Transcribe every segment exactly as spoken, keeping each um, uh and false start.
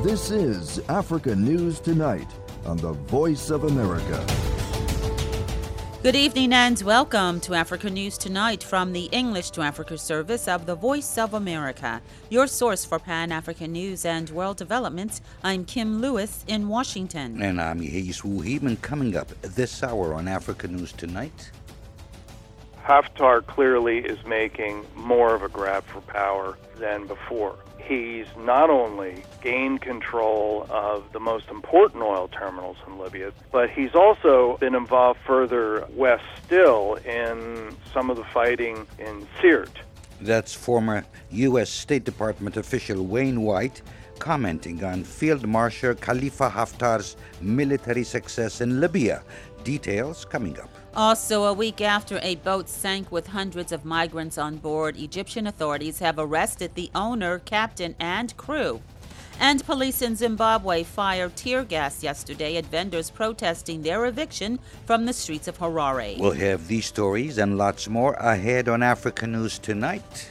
This is Africa News Tonight on the Voice of America. Good evening and welcome to Africa News Tonight from the English to Africa service of the Voice of America, your source for Pan-African news and world developments. I'm Kim Lewis in Washington. And I'm Yehis Wuhib. Coming up this hour on Africa News Tonight. Haftar clearly is making more of a grab for power than before. He's not only gained control of the most important oil terminals in Libya, but he's also been involved further west still in some of the fighting in Sirte. That's former U S State Department official Wayne White commenting on Field Marshal Khalifa Haftar's military success in Libya. Details coming up. Also, a week after a boat sank with hundreds of migrants on board, Egyptian authorities have arrested the owner, captain, and crew. And police in Zimbabwe fired tear gas yesterday at vendors protesting their eviction from the streets of Harare. We'll have these stories and lots more ahead on Africa News Tonight.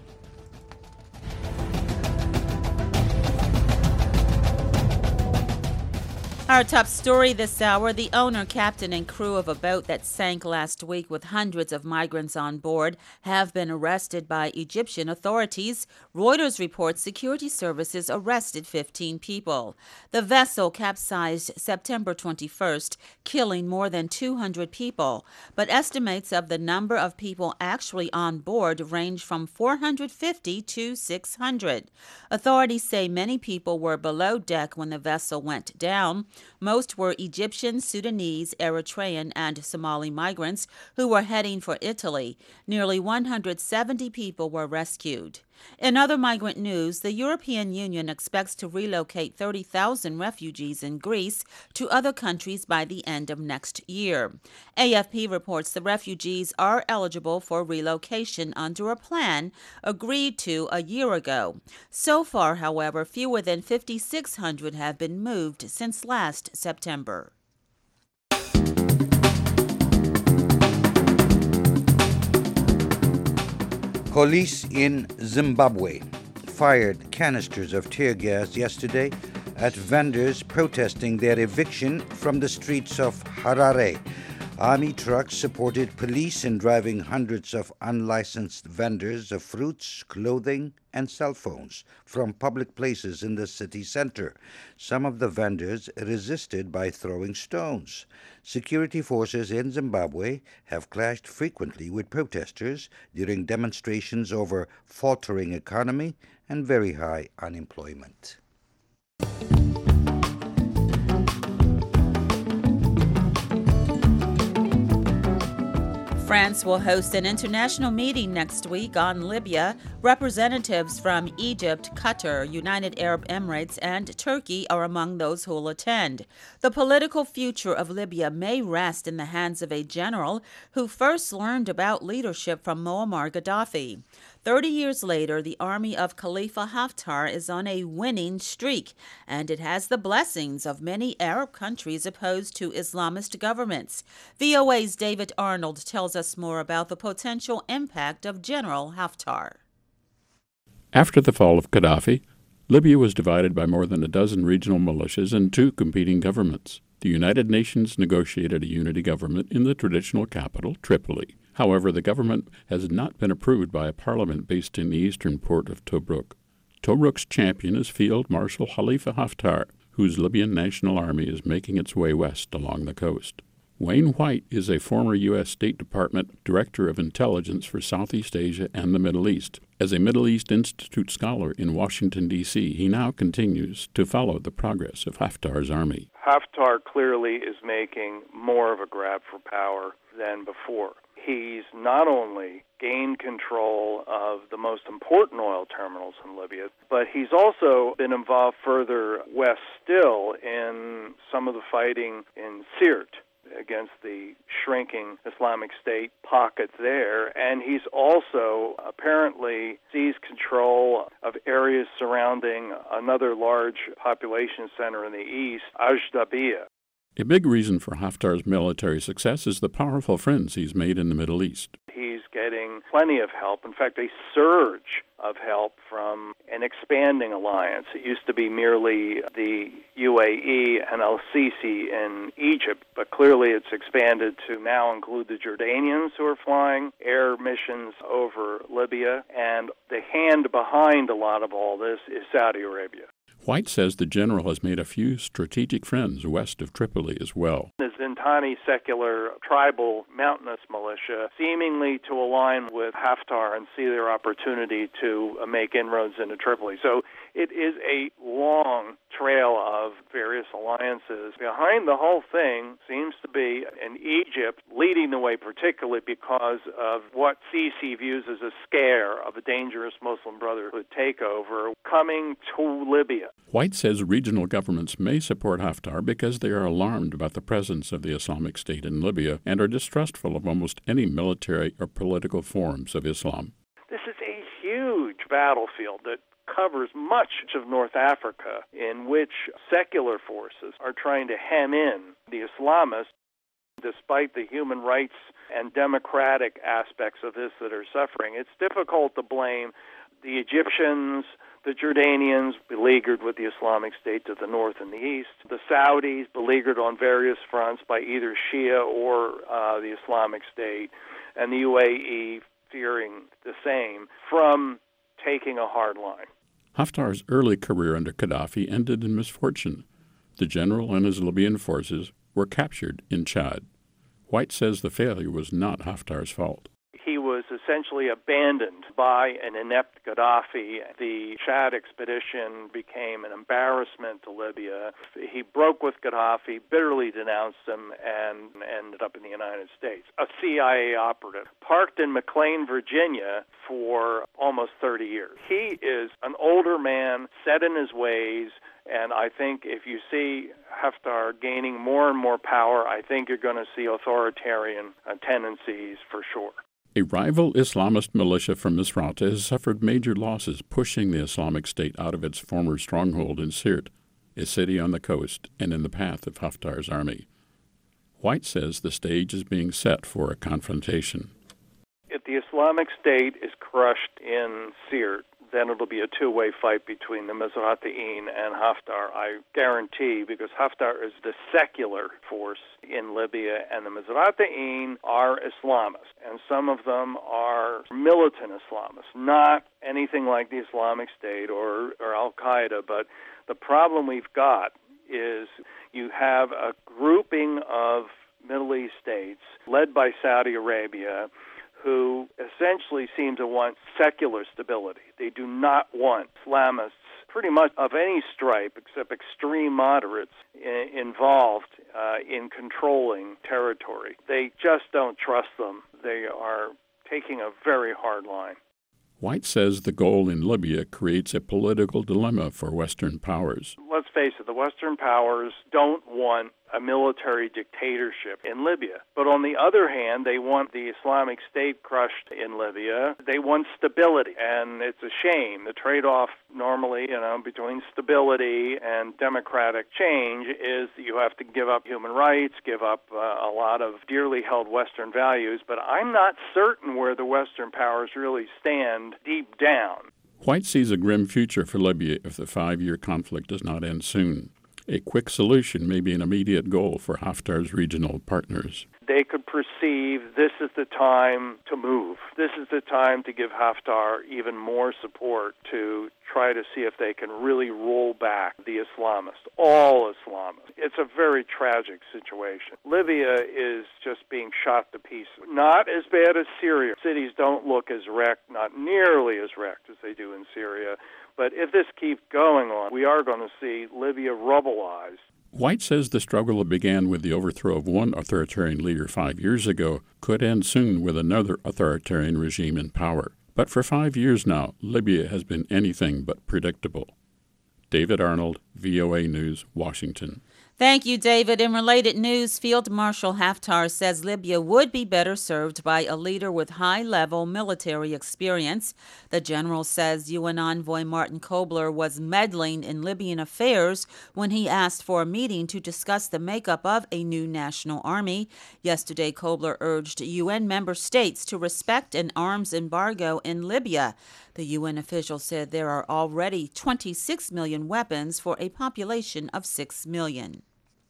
Our top story this hour, the owner, captain, and crew of a boat that sank last week with hundreds of migrants on board have been arrested by Egyptian authorities. Reuters reports security services arrested fifteen people. The vessel capsized September twenty-first, killing more than two hundred people, but estimates of the number of people actually on board range from four hundred fifty to six hundred. Authorities say many people were below deck when the vessel went down. Most were Egyptian, Sudanese, Eritrean, and Somali migrants who were heading for Italy. Nearly one hundred seventy people were rescued. In other migrant news, the European Union expects to relocate thirty thousand refugees in Greece to other countries by the end of next year. A F P reports the refugees are eligible for relocation under a plan agreed to a year ago. So far, however, fewer than five thousand six hundred have been moved since last September. Police in Zimbabwe fired canisters of tear gas yesterday at vendors protesting their eviction from the streets of Harare. Army trucks supported police in driving hundreds of unlicensed vendors of fruits, clothing, and cell phones from public places in the city center. Some of the vendors resisted by throwing stones. Security forces in Zimbabwe have clashed frequently with protesters during demonstrations over faltering economy and very high unemployment. France will host an international meeting next week on Libya. Representatives from Egypt, Qatar, United Arab Emirates, and Turkey are among those who will attend. The political future of Libya may rest in the hands of a general who first learned about leadership from Muammar Gaddafi. Thirty years later, the army of Khalifa Haftar is on a winning streak, and it has the blessings of many Arab countries opposed to Islamist governments. V O A's David Arnold tells us more about the potential impact of General Haftar. After the fall of Gaddafi, Libya was divided by more than a dozen regional militias and two competing governments. The United Nations negotiated a unity government in the traditional capital, Tripoli. However, the government has not been approved by a parliament based in the eastern port of Tobruk. Tobruk's champion is Field Marshal Khalifa Haftar, whose Libyan National Army is making its way west along the coast. Wayne White is a former U S State Department Director of Intelligence for Southeast Asia and the Middle East. As a Middle East Institute scholar in Washington, D C, he now continues to follow the progress of Haftar's army. Haftar clearly is making more of a grab for power than before. He's not only gained control of the most important oil terminals in Libya, but he's also been involved further west still in some of the fighting in Sirte against the shrinking Islamic State pocket there, and he's also apparently seized control of areas surrounding another large population center in the east, Ajdabiya. A big reason for Haftar's military success is the powerful friends he's made in the Middle East. He's getting plenty of help. In fact, a surge of help from an expanding alliance. It used to be merely the U A E and al-Sisi in Egypt, but clearly it's expanded to now include the Jordanians who are flying air missions over Libya, and the hand behind a lot of all this is Saudi Arabia. White says the general has made a few strategic friends west of Tripoli as well. The Zintani secular tribal mountainous militia seemingly to align with Haftar and see their opportunity to make inroads into Tripoli. So it is a long trail of various alliances. Behind the whole thing seems to be an Egypt leading the way, particularly because of what Sisi views as a scare of a dangerous Muslim Brotherhood takeover coming to Libya. White says regional governments may support Haftar because they are alarmed about the presence of the Islamic State in Libya and are distrustful of almost any military or political forms of Islam. This is a huge battlefield that covers much of North Africa in which secular forces are trying to hem in the Islamists. Despite the human rights and democratic aspects of this that are suffering, it's difficult to blame the Egyptians, the Jordanians, beleaguered with the Islamic State to the north and the east, the Saudis, beleaguered on various fronts by either Shia or uh, the Islamic State, and the U A E fearing the same, from taking a hard line. Haftar's early career under Gaddafi ended in misfortune. The general and his Libyan forces were captured in Chad. White says the failure was not Haftar's fault. He was essentially abandoned by an inept Gaddafi. The Chad expedition became an embarrassment to Libya. He broke with Gaddafi, bitterly denounced him, and ended up in the United States. A C I A operative, parked in McLean, Virginia for almost thirty years. He is an older man, set in his ways, and I think if you see Haftar gaining more and more power, I think you're going to see authoritarian uh, tendencies for sure. A rival Islamist militia from Misrata has suffered major losses, pushing the Islamic State out of its former stronghold in Sirte, a city on the coast and in the path of Haftar's army. White says the stage is being set for a confrontation. If the Islamic State is crushed in Sirte, then it'll be a two-way fight between the Mizratayin and Haftar, I guarantee, because Haftar is the secular force in Libya, and the Mizratayin are Islamists, and some of them are militant Islamists, not anything like the Islamic State or, or Al-Qaeda, but the problem we've got is you have a grouping of Middle East states led by Saudi Arabia who essentially seem to want secular stability. They do not want Islamists, pretty much of any stripe except extreme moderates, I- involved uh, in controlling territory. They just don't trust them. They are taking a very hard line. White says the goal in Libya creates a political dilemma for Western powers. Let's face it, the Western powers don't want a military dictatorship in Libya. But on the other hand, they want the Islamic State crushed in Libya. They want stability, and it's a shame. The trade-off normally, you know, between stability and democratic change is that you have to give up human rights, give up uh, a lot of dearly held Western values, but I'm not certain where the Western powers really stand deep down. White sees a grim future for Libya if the five-year conflict does not end soon. A quick solution may be an immediate goal for Haftar's regional partners. They could perceive this is the time to move. This is the time to give Haftar even more support to try to see if they can really roll back the Islamists, all Islamists. It's a very tragic situation. Libya is just being shot to pieces. Not as bad as Syria. Cities don't look as wrecked, not nearly as wrecked as they do in Syria. But if this keeps going on, we are going to see Libya rubbleized. White says the struggle that began with the overthrow of one authoritarian leader five years ago could end soon with another authoritarian regime in power. But for five years now, Libya has been anything but predictable. David Arnold, V O A News, Washington. Thank you, David. In related news, Field Marshal Haftar says Libya would be better served by a leader with high-level military experience. The general says U N envoy Martin Kobler was meddling in Libyan affairs when he asked for a meeting to discuss the makeup of a new national army. Yesterday, Kobler urged U N member states to respect an arms embargo in Libya. The U N official said there are already twenty-six million weapons for a population of six million.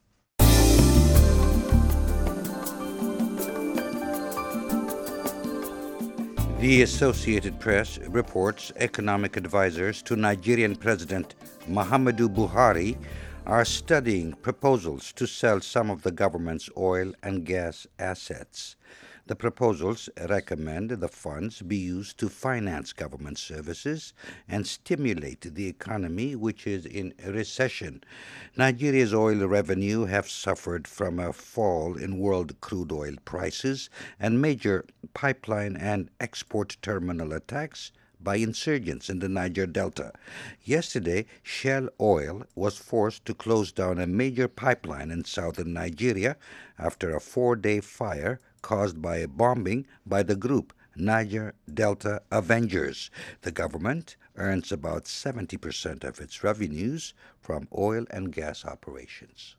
The Associated Press reports economic advisors to Nigerian President Muhammadu Buhari are studying proposals to sell some of the government's oil and gas assets. The proposals recommend the funds be used to finance government services and stimulate the economy, which is in recession. Nigeria's oil revenue have suffered from a fall in world crude oil prices and major pipeline and export terminal attacks by insurgents in the Niger Delta. Yesterday, Shell Oil was forced to close down a major pipeline in southern Nigeria after a four-day fire caused by a bombing by the group Niger Delta Avengers. The government earns about seventy percent of its revenues from oil and gas operations.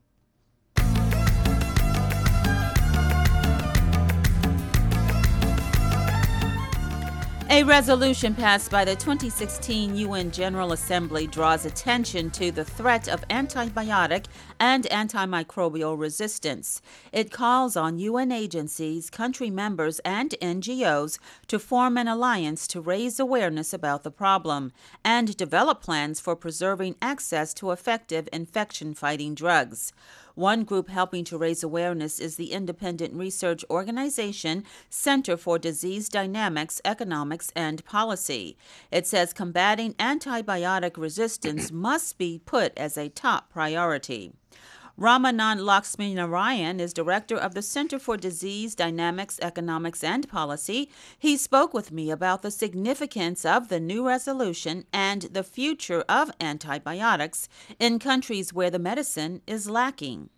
A resolution passed by the twenty sixteen U N General Assembly draws attention to the threat of antibiotic and antimicrobial resistance. It calls on U N agencies, country members, and N G Os to form an alliance to raise awareness about the problem and develop plans for preserving access to effective infection-fighting drugs. One group helping to raise awareness is the independent research organization Center for Disease Dynamics, Economics, and Policy. It says combating antibiotic resistance must be put as a top priority. Ramanand Laxminarayan is director of the Center for Disease Dynamics, Economics, and Policy. He spoke with me about the significance of the new resolution and the future of antibiotics in countries where the medicine is lacking.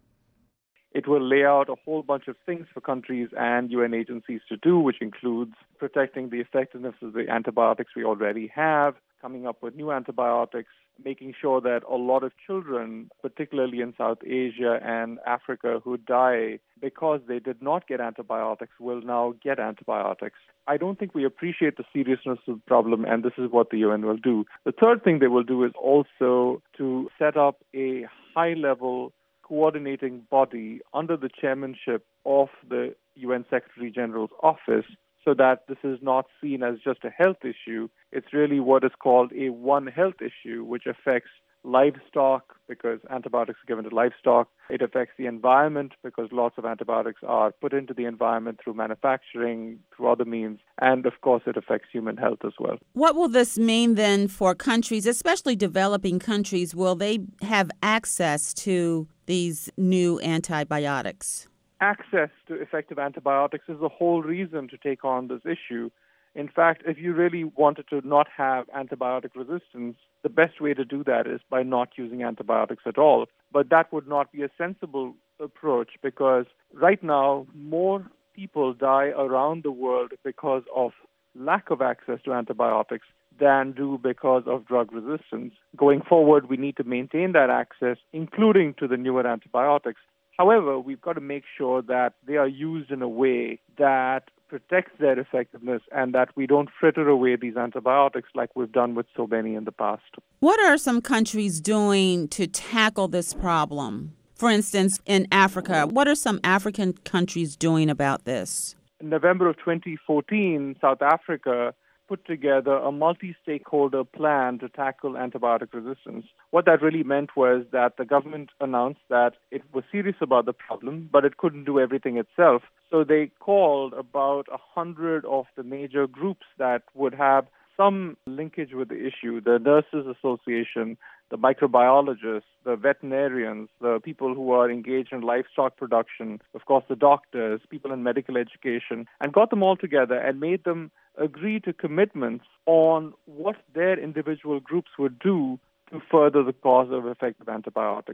It will lay out a whole bunch of things for countries and U N agencies to do, which includes protecting the effectiveness of the antibiotics we already have, coming up with new antibiotics, making sure that a lot of children, particularly in South Asia and Africa, who die because they did not get antibiotics will now get antibiotics. I don't think we appreciate the seriousness of the problem, and this is what the U N will do. The third thing they will do is also to set up a high-level coordinating body under the chairmanship of the U N Secretary General's office, so that this is not seen as just a health issue. It's really what is called a One Health issue, which affects livestock because antibiotics are given to livestock. It affects the environment because lots of antibiotics are put into the environment through manufacturing, through other means. And, of course, it affects human health as well. What will this mean then for countries, especially developing countries? Will they have access to these new antibiotics? Access to effective antibiotics is the whole reason to take on this issue. In fact, if you really wanted to not have antibiotic resistance, the best way to do that is by not using antibiotics at all. But that would not be a sensible approach because right now, more people die around the world because of lack of access to antibiotics than do because of drug resistance. Going forward, we need to maintain that access, including to the newer antibiotics. However, we've got to make sure that they are used in a way that protects their effectiveness and that we don't fritter away these antibiotics like we've done with so many in the past. What are some countries doing to tackle this problem? For instance, in Africa, what are some African countries doing about this? In November of twenty fourteen, South Africa put together a multi-stakeholder plan to tackle antibiotic resistance. What that really meant was that the government announced that it was serious about the problem, but it couldn't do everything itself. So they called about a hundred of the major groups that would have some linkage with the issue, the Nurses Association, the microbiologists, the veterinarians, the people who are engaged in livestock production, of course the doctors, people in medical education, and got them all together and made them agree to commitments on what their individual groups would do to further the cause of effective antibiotics.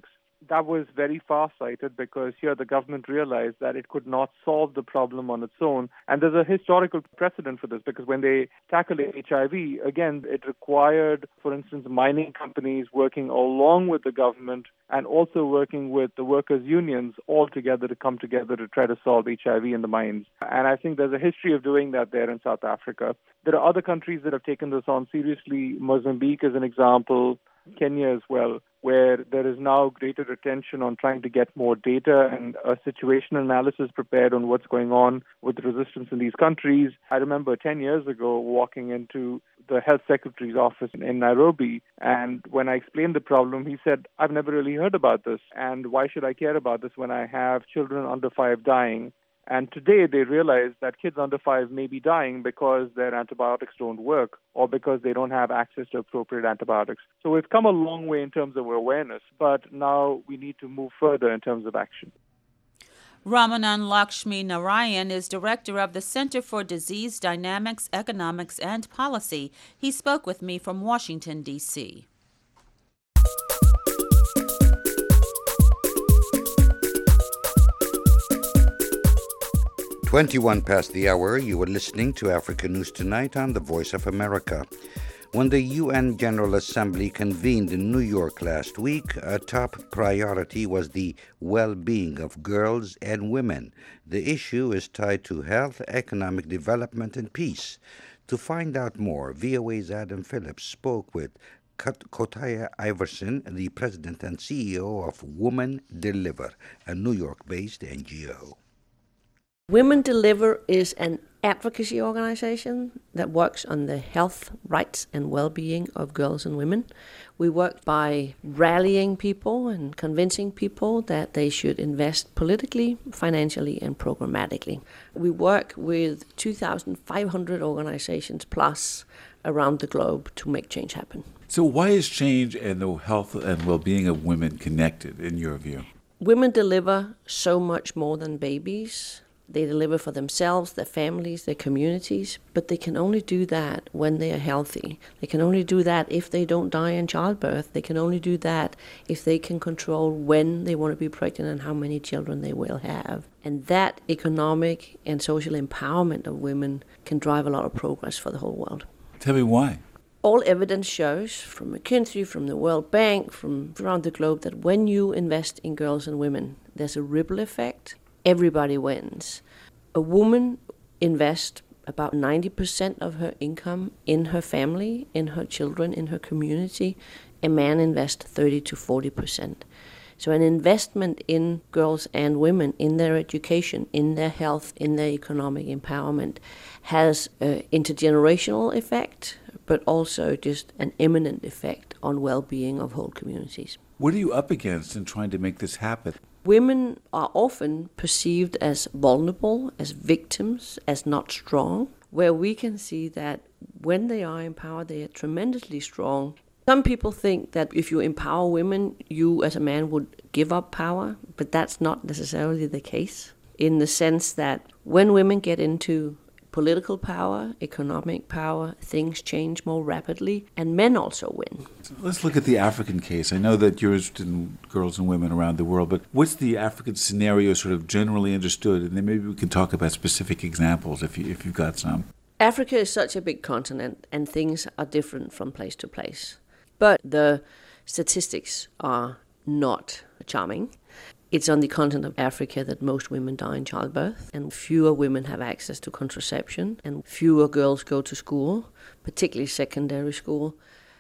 that was very far-sighted because here the government realized that it could not solve the problem on its own. And there's a historical precedent for this because when they tackled H I V, again, it required, for instance, mining companies working along with the government and also working with the workers' unions all together to come together to try to solve H I V in the mines. And I think there's a history of doing that there in South Africa. There are other countries that have taken this on seriously. Mozambique is an example, Kenya as well, where there is now greater attention on trying to get more data and a situation analysis prepared on what's going on with resistance in these countries. I remember ten years ago walking into the health secretary's office in Nairobi, and when I explained the problem, he said, I've never really heard about this, and why should I care about this when I have children under five dying? And today they realize that kids under five may be dying because their antibiotics don't work or because they don't have access to appropriate antibiotics. So we've come a long way in terms of awareness, but now we need to move further in terms of action. Ramanan Lakshmi Narayan is director of the Center for Disease Dynamics, Economics, and Policy. He spoke with me from Washington, D C twenty-one past the hour, you were listening to Africa News Tonight on the Voice of America. When the U N General Assembly convened in New York last week, a top priority was the well-being of girls and women. The issue is tied to health, economic development, and peace. To find out more, V O A's Adam Phillips spoke with Kotaya Iverson, the president and C E O of Women Deliver, a New York-based N G O. Women Deliver is an advocacy organization that works on the health, rights, and well-being of girls and women. We work by rallying people and convincing people that they should invest politically, financially, and programmatically. We work with two thousand five hundred organizations plus around the globe to make change happen. So why is change and the health and well-being of women connected, in your view? Women deliver so much more than babies. They deliver for themselves, their families, their communities, but they can only do that when they are healthy. They can only do that if they don't die in childbirth. They can only do that if they can control when they want to be pregnant and how many children they will have. And that economic and social empowerment of women can drive a lot of progress for the whole world. Tell me why. All evidence shows from McKinsey, from the World Bank, from around the globe, that when you invest in girls and women, there's a ripple effect. Everybody wins. A woman invests about ninety percent of her income in her family, in her children, in her community. A man invests thirty to forty percent. So an investment in girls and women, in their education, in their health, in their economic empowerment, has an intergenerational effect, but also just an imminent effect on well-being of whole communities. What are you up against in trying to make this happen? Women are often perceived as vulnerable, as victims, as not strong, where we can see that when they are empowered, they are tremendously strong. Some people think that if you empower women, you as a man would give up power, but that's not necessarily the case, in the sense that when women get into political power, economic power, things change more rapidly, and men also win. So let's look at the African case. I know that you're interested in girls and women around the world, but what's the African scenario sort of generally understood? And then maybe we can talk about specific examples if, you, if you've got some. Africa is such a big continent, and things are different from place to place. But the statistics are not charming. It's on the continent of Africa that most women die in childbirth, and fewer women have access to contraception, and fewer girls go to school, particularly secondary school.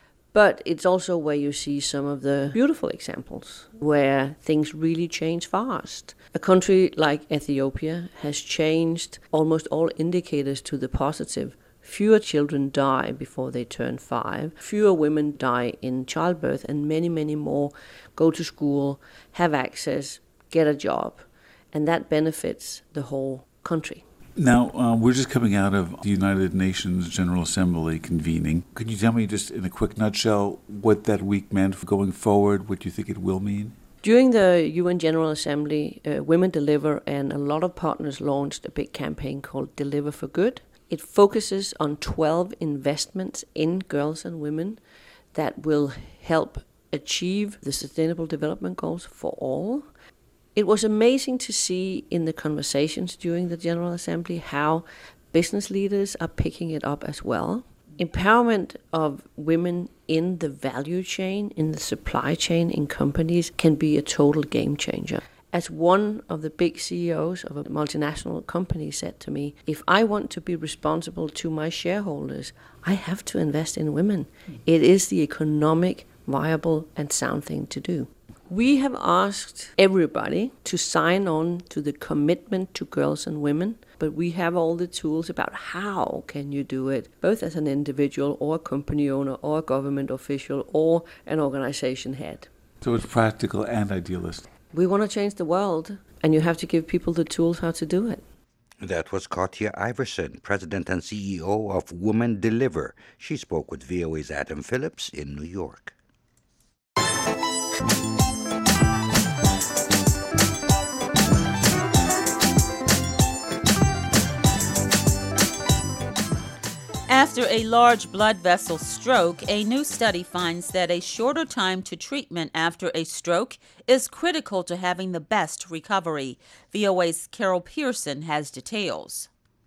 But it's also where you see some of the beautiful examples where things really change fast. A country like Ethiopia has changed almost all indicators to the positive. Fewer children die before they turn five. Fewer women die in childbirth, and many, many more go to school, have access, get a job, and that benefits the whole country. Now, uh, we're just coming out of the United Nations General Assembly convening. Could you tell me just in a quick nutshell what that week meant for going forward, what you think it will mean? During the U N General Assembly, uh, Women Deliver and a lot of partners launched a big campaign called Deliver for Good. It focuses on twelve investments in girls and women that will help achieve the Sustainable Development Goals for all. It was amazing to see in the conversations during the General Assembly how business leaders are picking it up as well. Empowerment of women in the value chain, in the supply chain, in companies can be a total game changer. As one of the big C E Os of a multinational company said to me, if I want to be responsible to my shareholders, I have to invest in women. It is the economic, viable and sound thing to do. We have asked everybody to sign on to the commitment to girls and women, but we have all the tools about how can you do it, both as an individual or a company owner or a government official or an organization head. So it's practical and idealist. We want to change the world, and you have to give people the tools how to do it. That was Katja Iverson, President and C E O of Women Deliver. She spoke with V O A's Adam Phillips in New York. After a large blood vessel stroke, a new study finds that a shorter time to treatment after a stroke is critical to having the best recovery. V O A's Carol Pearson has details.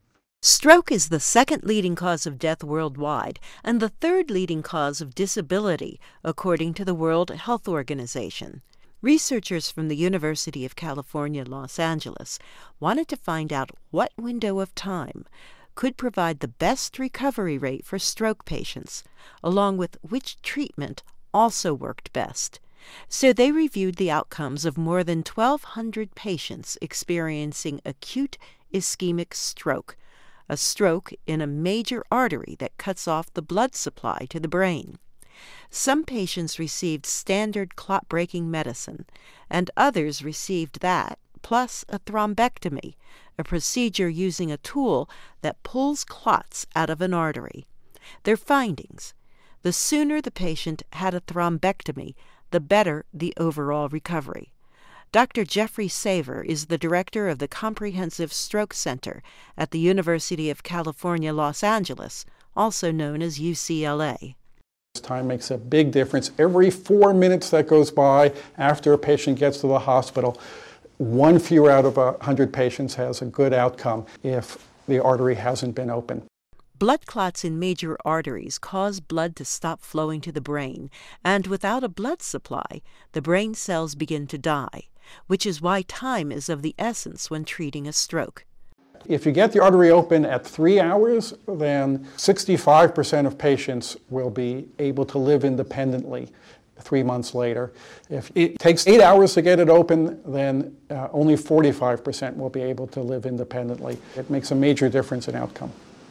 Stroke is the second leading cause of death worldwide and the third leading cause of disability, according to the World Health Organization. Researchers from the University of California, Los Angeles, wanted to find out what window of time could provide the best recovery rate for stroke patients, along with which treatment also worked best. So they reviewed the outcomes of more than twelve hundred patients experiencing acute ischemic stroke, a stroke in a major artery that cuts off the blood supply to the brain. Some patients received standard clot-breaking medicine, and others received that, plus a thrombectomy, a procedure using a tool that pulls clots out of an artery. Their findings: the sooner the patient had a thrombectomy, the better the overall recovery. Doctor Jeffrey Saver is the director of the Comprehensive Stroke Center at the University of California, Los Angeles, also known as U C L A. Time makes a big difference. Every four minutes that goes by after a patient gets to the hospital, one fewer out of one hundred patients has a good outcome if the artery hasn't been open. Blood clots in major arteries cause blood to stop flowing to the brain, and without a blood supply, the brain cells begin to die, which is why time is of the essence when treating a stroke. If you get the artery open at three hours, then sixty-five percent of patients will be able to live independently three months later. If it takes eight hours to get it open, then uh, only forty-five percent will be able to live independently. It makes a major difference in outcome.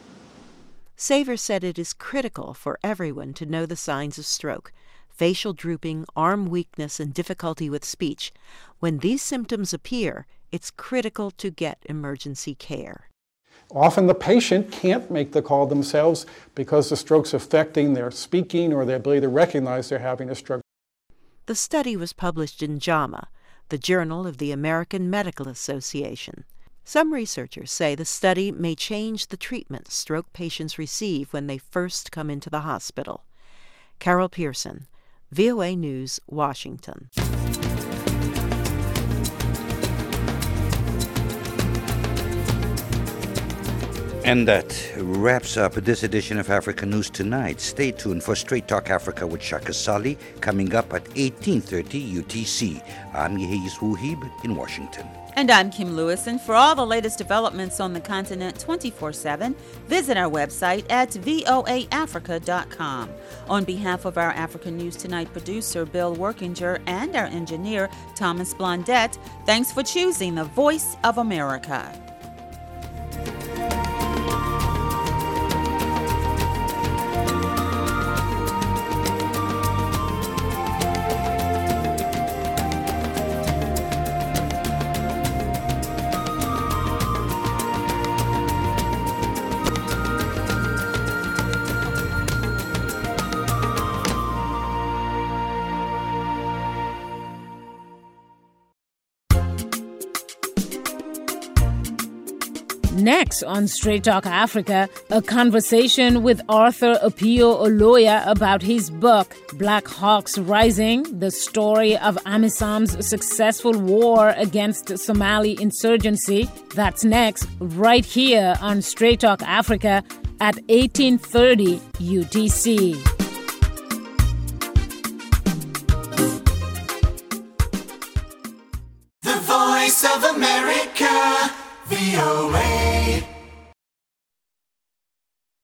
Saver said it is critical for everyone to know the signs of stroke: facial drooping, arm weakness, and difficulty with speech. When these symptoms appear, it's critical to get emergency care. Often the patient can't make the call themselves because the stroke's affecting their speaking or their ability to recognize they're having a stroke. The study was published in JAMA, the Journal of the American Medical Association. Some researchers say the study may change the treatment stroke patients receive when they first come into the hospital. Carol Pearson, V O A News, Washington. And that wraps up this edition of Africa News Tonight. Stay tuned for Straight Talk Africa with Shaka Sali, coming up at eighteen thirty U T C. I'm Yehis Wuhib in Washington. And I'm Kim Lewis, and for all the latest developments on the continent twenty-four seven, visit our website at voa africa dot com. On behalf of our Africa News Tonight producer, Bill Workinger, and our engineer, Thomas Blondette, thanks for choosing the Voice of America. Next on Straight Talk Africa, a conversation with Arthur Apio Oloya about his book, Black Hawks Rising, the story of AMISOM's successful war against Somali insurgency. That's next, right here on Straight Talk Africa at eighteen thirty U T C.